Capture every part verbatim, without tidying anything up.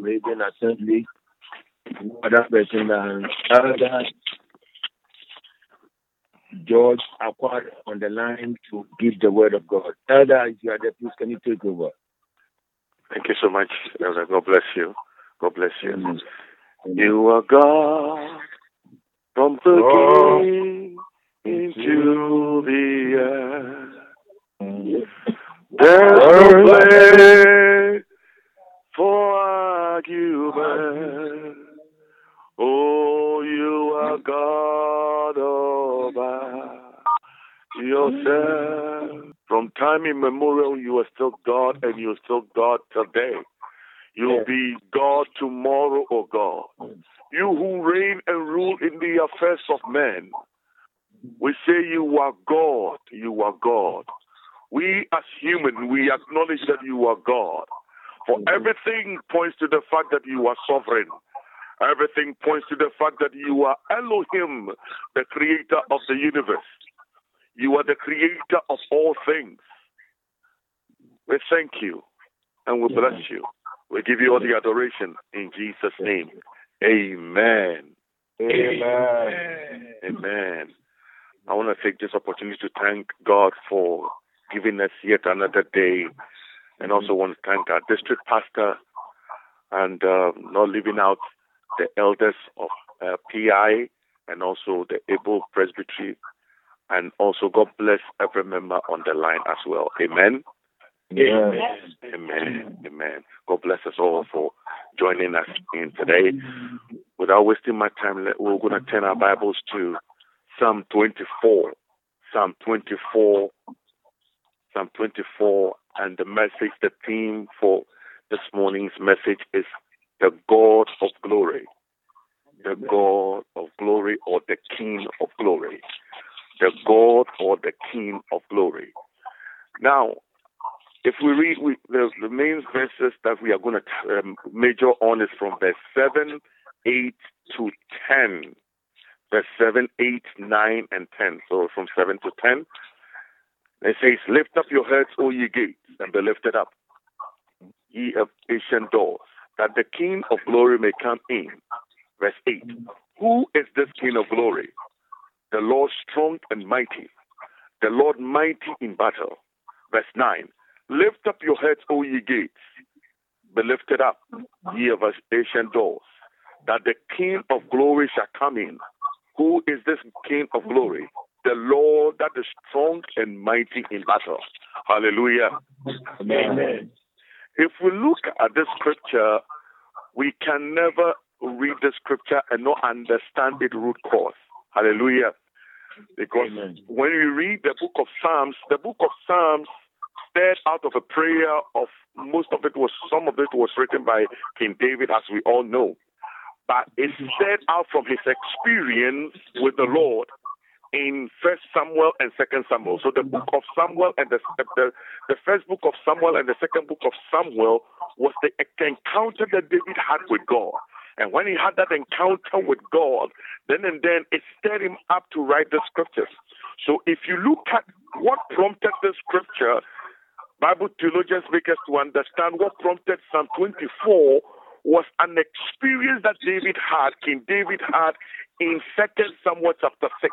Arabian Assembly. Other person than Elder George Acquard on the line to give the word of God. Elder, if you are there, please can you take over? Thank you so much, Elder. God bless you. God bless you. Amen. You are God from beginning into the end. There's no place for argument. Oh, you are God all by yourself. From time immemorial, you are still God, and you are still God today. You'll yes. be God tomorrow, oh God. You who reign and rule in the affairs of men. We say you are God. You are God. We as human, we acknowledge that you are God. For everything points to the fact that you are sovereign. Everything points to the fact that you are Elohim, the creator of the universe. You are the creator of all things. We thank you and we bless you. We give you all the adoration in Jesus' name. Amen. Amen. Amen. I want to take this opportunity to thank God for giving us yet another day, and also want to thank our district pastor and uh, not leaving out the elders of uh, P I and also the Able Presbytery, and also God bless every member on the line as well. Amen. Amen. Amen. Amen. God bless us all for joining us in today. Without wasting my time, we're going to turn our Bibles to Psalm twenty-four. Psalm twenty-four. Psalm twenty-four, and the message, the theme for this morning's message is the God of glory. The God of glory, or the King of glory. The God or the King of glory. Now, if we read we, the, the main verses that we are going to um, major on is from verse seven, eight to ten. Verse seven, eight, nine, and ten. So from seven to ten, it says, lift up your heads, O ye gates, and be lifted up, ye ancient doors, that the King of glory may come in. Verse eight, who is this King of glory? The Lord strong and mighty, the Lord mighty in battle. Verse nine, lift up your heads, O ye gates, be lifted up, ye ancient doors, that the King of glory shall come in. Who is this King of glory? The Lord that is strong and mighty in battle. Hallelujah. Amen. If we look at this scripture, we can never read the scripture and not understand its root cause. Hallelujah. Because Amen. When we read the book of Psalms, the book of Psalms stirred out of a prayer of, most of it was, some of it was written by King David, as we all know. But it stirred out from his experience with the Lord in First Samuel and Second Samuel. So the book of Samuel and the, the the first book of Samuel and the second book of Samuel was the encounter that David had with God. And when he had that encounter with God, then and then it stirred him up to write the scriptures. So if you look at what prompted the scripture, Bible theologians make us to understand what prompted Psalm twenty-four was an experience that David had, King David had in Second Samuel chapter six.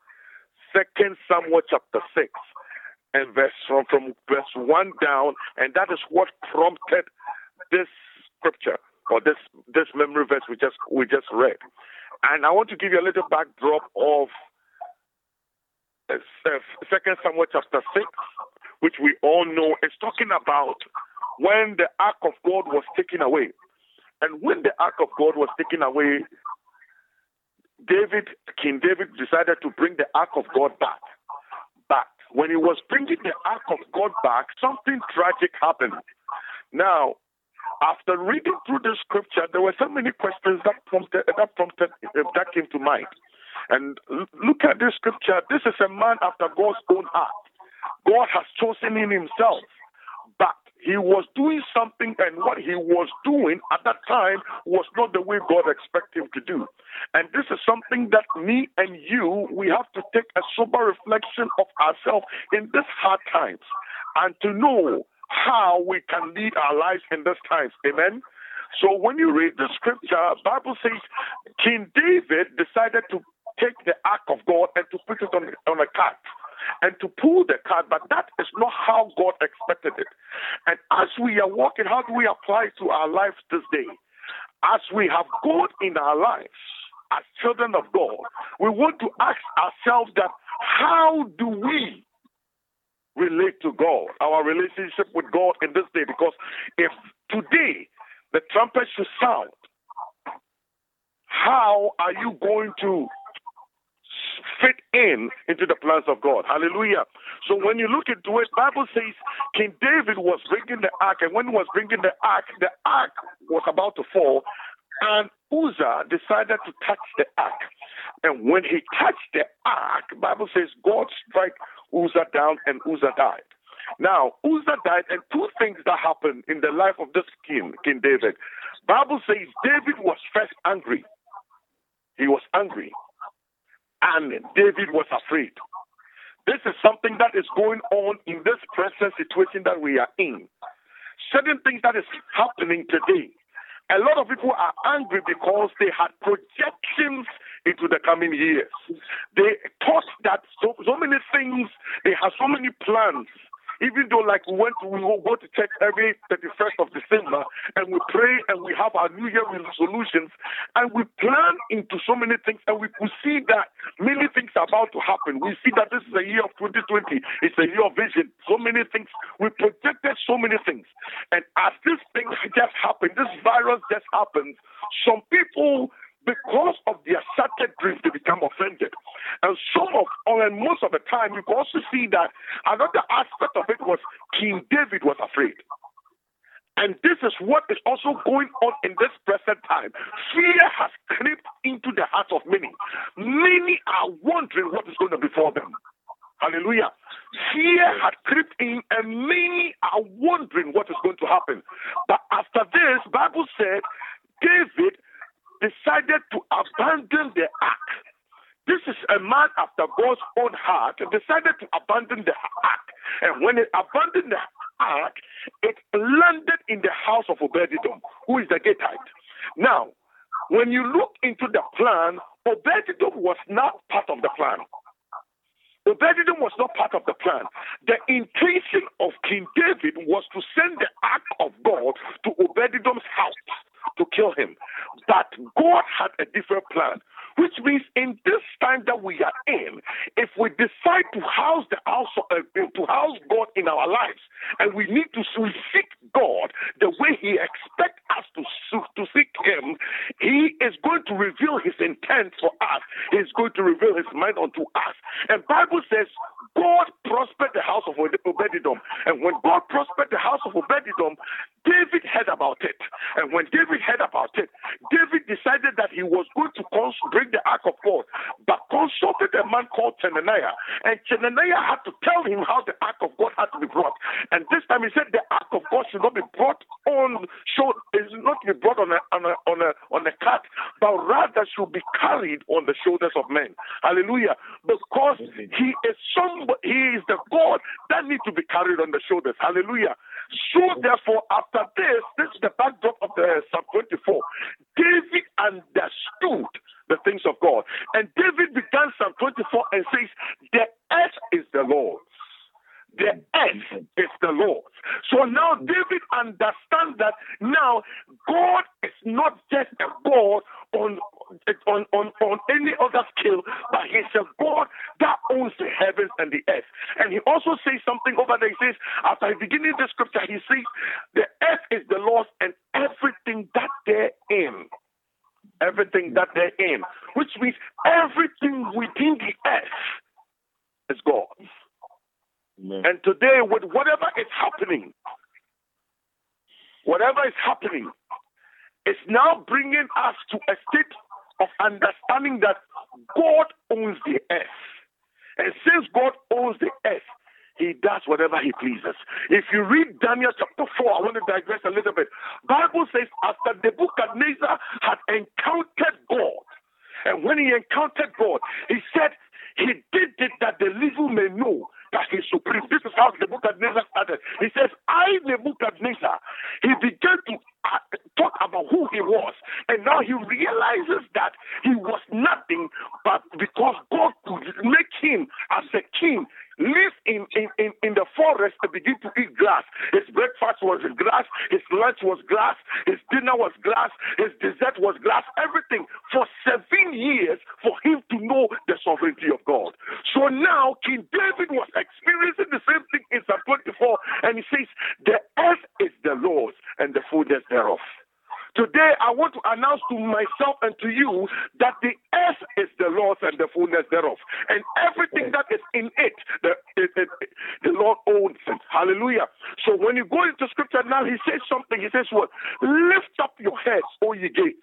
Second Samuel chapter six, and verse from, from verse one down, and that is what prompted this scripture or this this memory verse we just we just read. And I want to give you a little backdrop of uh, Second Samuel chapter six, which we all know is talking about when the ark of God was taken away. And when the ark of God was taken away, David, King David decided to bring the ark of God back. But when he was bringing the ark of God back, something tragic happened. Now, after reading through the scripture, there were so many questions that prompted that prompted that came to mind. And look at this scripture. This is a man after God's own heart. God has chosen him himself, but he was doing something, and what he was doing at that time was not the way God expected him to do. And this is something that me and you, we have to take a sober reflection of ourselves in these hard times and to know how we can lead our lives in these times. Amen? So when you read the scripture, Bible says King David decided to take the ark of God and to put it on, on a cart and to pull the cart, but that is not how God expected it. And as we are walking, how do we apply it to our lives this day? As we have God in our lives, as children of God, we want to ask ourselves that how do we relate to God, our relationship with God in this day? Because if today the trumpet should sound, how are you going to fit in into the plans of God? Hallelujah. So when you look into it, Bible says King David was bringing the ark, and when he was bringing the ark, the ark was about to fall, and Uzzah decided to touch the ark. And when he touched the ark, Bible says God struck Uzzah down, and Uzzah died. Now, Uzzah died, and two things that happened in the life of this king, King David. Bible says David was first angry. He was angry. And David was afraid. This is something that is going on in this present situation that we are in. Certain things that is happening today. A lot of people are angry because they had projections into the coming years. They thought that so, so many things, they have so many plans. Even though, like, we went to, we will go to church every thirty-first of December, and we pray, and we have our New Year resolutions, and we plan into so many things, and we, we see that many things are about to happen. We see that this is a year of twenty twenty. It's a year of vision. So many things. We projected so many things. And as this thing just happened, this virus just happened, some people, because of their shattered dreams, they become offended. And some of, or most of the time, you can also see that another aspect of it was King David was afraid. And this is what is also going on in this present time. Fear has crept into the hearts of many. Many are wondering what is going to befall them. Hallelujah. Fear had crept in, and many are wondering what is going to happen. But after this, Bible said David decided to abandon the ark. This is a man after God's own heart, decided to abandon the ark. And when it abandoned the ark, it landed in the house of Obed-Edom, who is the Gittite. Now, when you look into the plan, Obed-Edom was not part of the plan. Obed-Edom was not part of the plan. The intention of King David was to send the ark of God to Obed-Edom's house to kill him. But God had a different plan, which means in this time that we are in, if we decide to house the house, uh, to house God in our lives, and we need to seek God the way He expects us to to seek Him, He is going to reveal His intent for us. He is going to reveal His mind unto us. And Bible says God prospered the house of Obed-Edom, and when God prospered the house of Obed-Edom, David heard about it. And when David heard about it, David decided that he was going to bring the ark of God, but consulted a man called Chenaniah. And Chenaniah had to tell him how the ark of God had to be brought. And this time he said the ark of God should not be brought on, should is not be brought on a on a on a on a cart, but rather should be carried on the shoulders of men. Hallelujah! Because he is some, he is the God that needs to be carried on the shoulders. Hallelujah! So therefore, after this, this is the backdrop of the Psalm twenty-four. David understood the things of God. And David began Psalm twenty-four and says, the earth is the Lord's. The earth is the Lord's. So now David understands that now God is not just a God on, on, on, on any other scale, but He's a God that owns the heavens and the earth. And he also says something over there. He says, after beginning the scripture, he says, the earth is the Lord's and everything that therein. Everything that therein. Which means everything within the earth is God's. Amen. And today, with whatever is happening, whatever is happening, it's now bringing us to a state of understanding that God owns the earth. And since God owns the earth, He does whatever He pleases. If you read Daniel chapter four, I want to digress a little bit. Bible says after Nebuchadnezzar had encountered God, and when he encountered God, he said, he did it that the little may know that he's supreme. This is how Nebuchadnezzar started. He says, I, Nebuchadnezzar. He began to uh, talk about who he was. And now he realizes that he was nothing, but because God could make him as a king, live in, in, in, in the forest and begin to eat grass. His breakfast was grass, his lunch was grass, his dinner was grass, his dessert was grass, everything for seven years for him to know the sovereignty of God. So now King David was experiencing the same thing in Psalm twenty-four, and he says, the earth is the Lord's and the fullness thereof. Today, I want to announce to myself and to you that the earth is the Lord's and the fullness thereof. And everything that is in it, the, it, it, the Lord owns it. Hallelujah. So when you go into scripture now, he says something. He says what? Lift up your heads, O ye gates.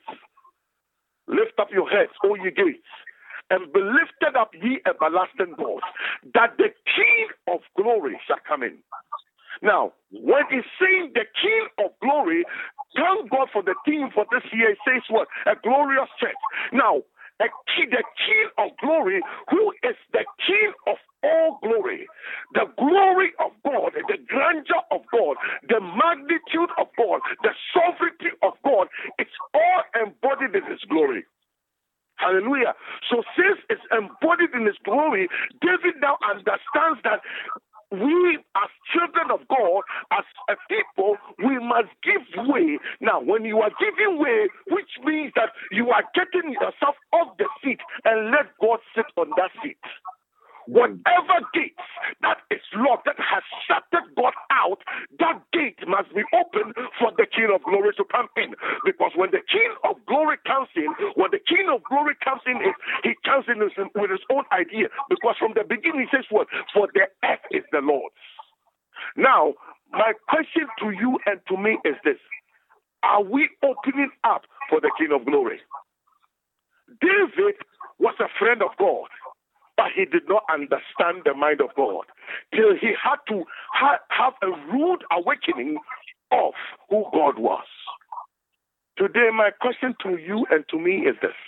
Lift up your heads, O ye gates. And be lifted up, ye everlasting doors, that the King of glory shall come in. Now, when he's saying the King of glory, thank God for the theme for this year. It says what? A glorious church. Now, a king, the King of glory, who is the King of all glory, the glory of God, the grandeur of God, the magnitude of God, the sovereignty of God, it's all embodied in his glory. Hallelujah. So since it's embodied in his glory, David now understands that we as children of God, as a people, we must give way. Now, when you are giving way, which means that you are getting yourself off the seat and let God sit on that seat. Whatever gate that is locked, that has shut God out, that gate must be open for the King of glory to come in. Because when the King of glory comes in, when the King of glory comes in, he comes in with his own idea. Because from the beginning, he says what? For the earth is the Lord's. Now, my question to you and to me is this. Are we opening up for the King of glory? David was a friend of God, but he did not understand the mind of God till he had to ha- have a rude awakening of who God was. Today, my question to you and to me is this.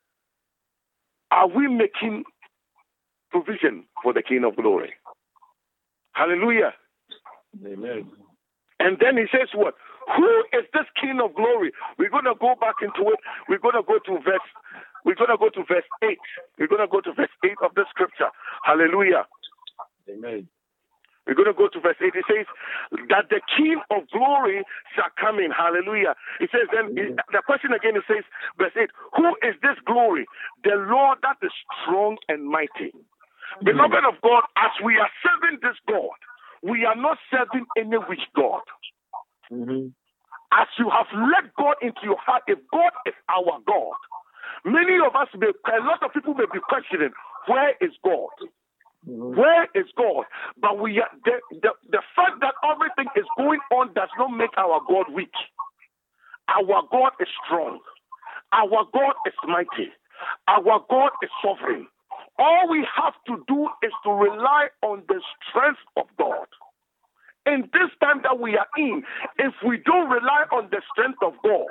Are we making provision for the King of glory? Hallelujah. Amen. And then he says what? Who is this King of glory? We're going to go back into it. We're going to go to verse We're going to go to verse eight. We're going to go to verse eight of the scripture. Hallelujah. Amen. We're going to go to verse eight. It says that the King of glory shall come in. Hallelujah. It says then, it, the question again, it says, verse eight, who is this glory? The Lord that is strong and mighty. Mm-hmm. Beloved of God, as we are serving this God, we are not serving any witch God. Mm-hmm. As you have let God into your heart, if God is our God, many of us, may, a lot of people may be questioning, where is God? Mm-hmm. Where is God? But we are, the, the, the fact that everything is going on does not make our God weak. Our God is strong. Our God is mighty. Our God is sovereign. All we have to do is to rely on the strength of God. In this time that we are in, if we don't rely on the strength of God,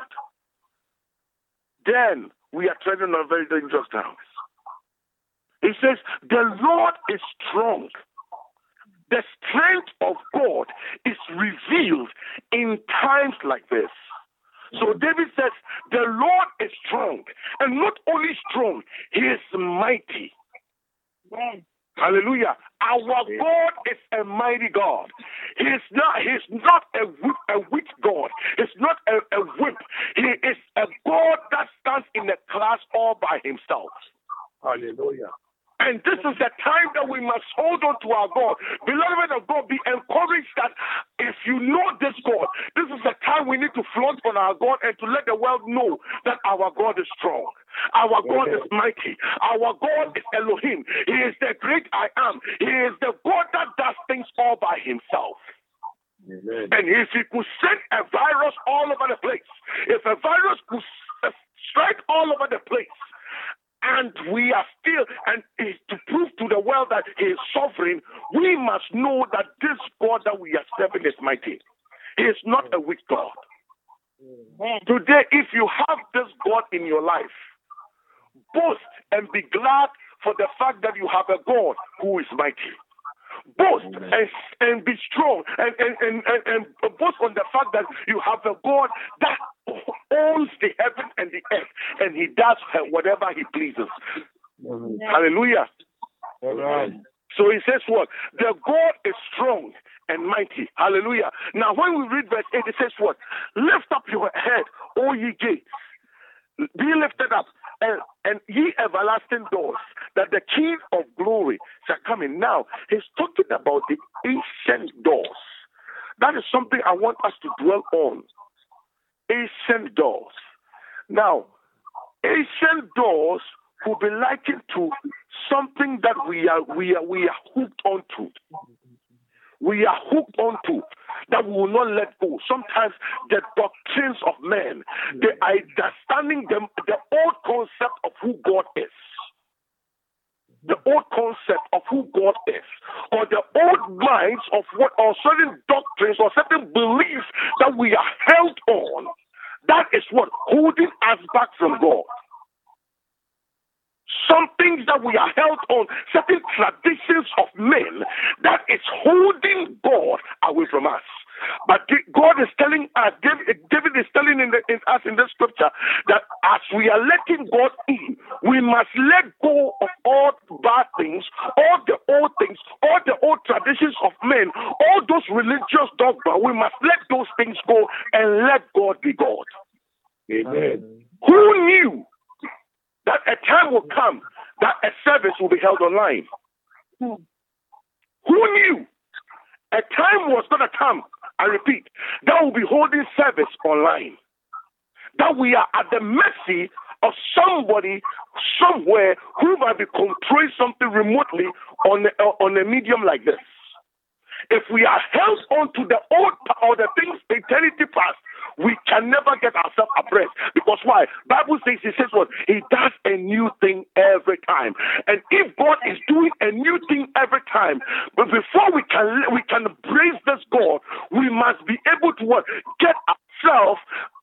then we are treading on very dangerous ground. He says, the Lord is strong. The strength of God is revealed in times like this. So David says, the Lord is strong. And not only strong, he is mighty. Amen. Hallelujah. Our God is a mighty God. He is not, he is not a, a weak God. He's not a, a whip. He is a God that stands in a class all by himself. Hallelujah. And this is the time that we must hold on to our God. Beloved of God, be encouraged that if you know this God, this is the time we need to flaunt on our God and to let the world know that our God is strong. Our God is mighty. Our God is Elohim. He is the great I am. He is the God that does things all by himself. Amen. And if he could send a virus all over the place, if a virus could strike all over the place, and we are still, and to prove to the world that he is sovereign, we must know that this God that we are serving is mighty. He is not a weak God. Mm-hmm. Today, if you have this God in your life, boast and be glad for the fact that you have a God who is mighty. Boast and, and be strong and, and, and, and, and boast on the fact that you have a God that owns the heaven and the earth, and he does whatever he pleases. Mm-hmm. Hallelujah. Right. So he says what? The God is strong and mighty. Hallelujah. Now when we read verse eight, it says what? Lift up your head, O ye gates. Be lifted up, and, and ye everlasting doors, that the King of glory shall come in. Now, he's talking about the ancient doors. That is something I want us to dwell on. Ancient doors. Now, ancient doors will be likened to something that we are we are we are hooked onto. We are hooked onto that we will not let go. Sometimes the doctrines of men, the understanding them, the old concept of who God is, the old concept of who God is, or the old minds of what, or certain doctrines or certain beliefs that we are held on. That is what holding us back from God. Some things that we are held on, certain traditions of men, that is holding God away from us. But God is telling us, David is telling in, the, in us in this scripture that as we are letting God in, we must let go of all bad things, all the old things, all the old traditions of men, all those religious dogma. We must let those things go and let God be God. Amen. Who knew that a time will come that a service will be held online? Hmm. Who knew a time was going to come, I repeat, that will be holding service online? That we are at the mercy of somebody somewhere who might be controlling something remotely on a, on a medium like this. If we are held on to the old or the things eternity past, we can never get ourselves abreast. Because why? Bible says, he says what? He does a new thing every time. And if God is doing a new thing every time, but before we can we can embrace this God, we must be able to what? Get ourselves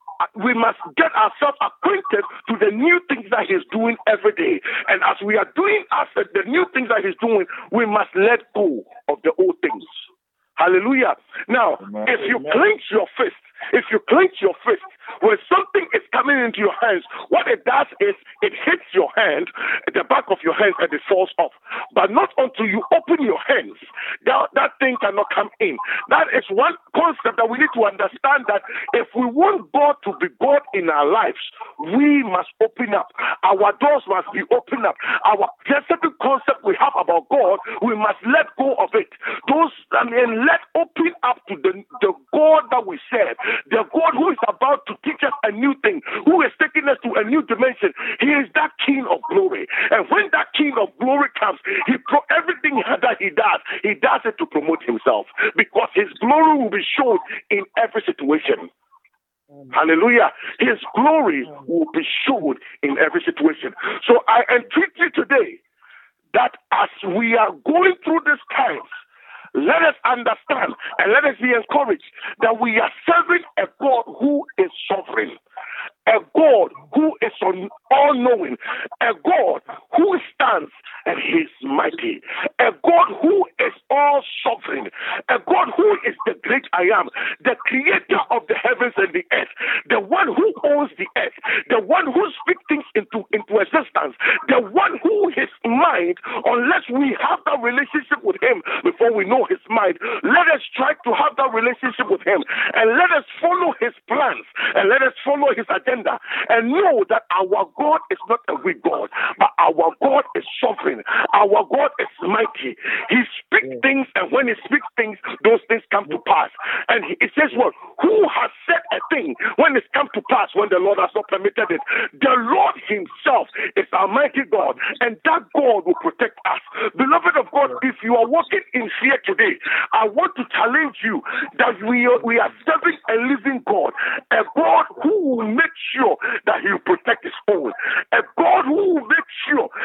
We must get ourselves acquainted to the new things that he's doing every day. And as we are doing as the new things that he's doing, we must let go of the old things. Hallelujah. Now, Amen. If you clench your fist, if you clench your fist, when something is coming into your hands, what it does is it hits your hand, the back of your hands, and it falls off. But not until you open your hands, that, that thing cannot come in. That is one concept that we need to understand, that if we want God to be God in our lives, we must open up. Our doors must be opened up. Our certain concept we have about God, we must let go of it. Those, I mean, let open up to the, the God that we serve, the God who is about to teach us a new thing, who is taking us to a new dimension. He is that King of glory. And when that King of glory comes, he pro- everything that he does, he does it to promote himself, because his glory will be shown in every situation. Amen. Hallelujah. His glory will be shown in every situation. So I entreat you today that as we are going through these times, let us understand and let us be encouraged that we are serving a God who is sovereign, a God who is all-knowing, a God who stands and he is mighty, a God who is all-sovereign, a God who is the great I am, the creator of the heavens and the earth, the one who owns the earth, the one who speaks things into, into existence, the one who his mind, unless we have that relationship with him before we know his mind, let us try to have that relationship with him, and let us follow his plans, and let us follow his agenda, and know that our God is not a weak God, but our God is sovereign. Our God is mighty. He speaks yeah. things, and when he speaks things, those things come to pass. And he, it says what? Who has said a thing when it's come to pass, when the Lord has not permitted it? The Lord himself is our mighty God, and that God will protect us. Beloved of God, if you are walking in fear today, I want to challenge you that we are, we are serving a living God, a God who will make sure that he will protect his own, a God who will make sure that he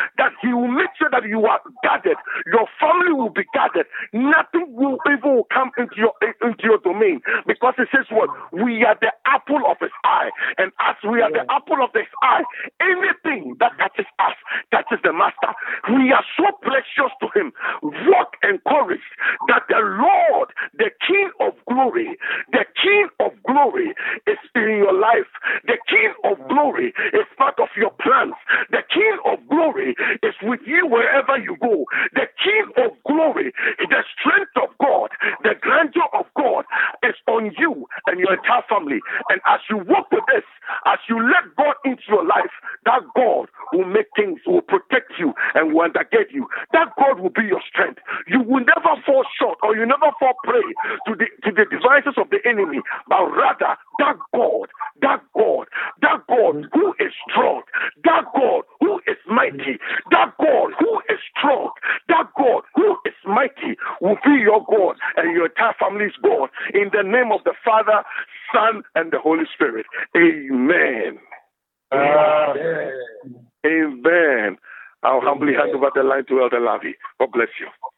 He will make sure that you are guarded. Your family will be guarded. Nothing will evil will come into your into your domain, because it says what? We are the apple of his eye. And as we are the apple of his eye, anything that touches us touches the master. We are so precious to him. Walk encouraged that the Lord, the King of glory, the King of glory is in your life. The King of glory is part of your plans. The King of glory is with you wherever you go. The King of glory, the strength of God, the grandeur of God is on you and your entire family. And as you walk with this, as you let God into your life, that God will make things, will protect you and will undergird you. That God will be your strength. You will never fall short, or you never fall prey to the to the devices of the enemy, but rather that God, that God, that God who is strong, that God who is mighty, that God who is strong, that God who is mighty will be your God and your entire family's God. In the name of the Father, Son, and the Holy Spirit. Amen. Amen. Amen. I'll humbly hand over the line to Elder Lavi. God bless you.